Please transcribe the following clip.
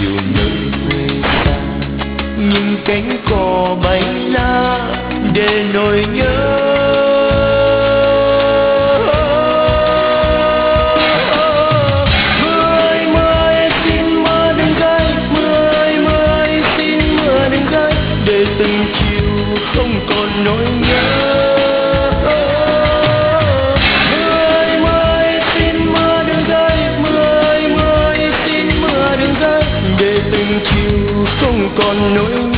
chiều nơi quê xa, những cánh cò bay la để nỗi nhớ. Mưa ơi mưa ơi xin mưa đừng rơi, mưa ơi mưa ơi xin mưa đừng rơi, để từng chiều không còn nỗi nhớ. Để từng chiều không còn nỗi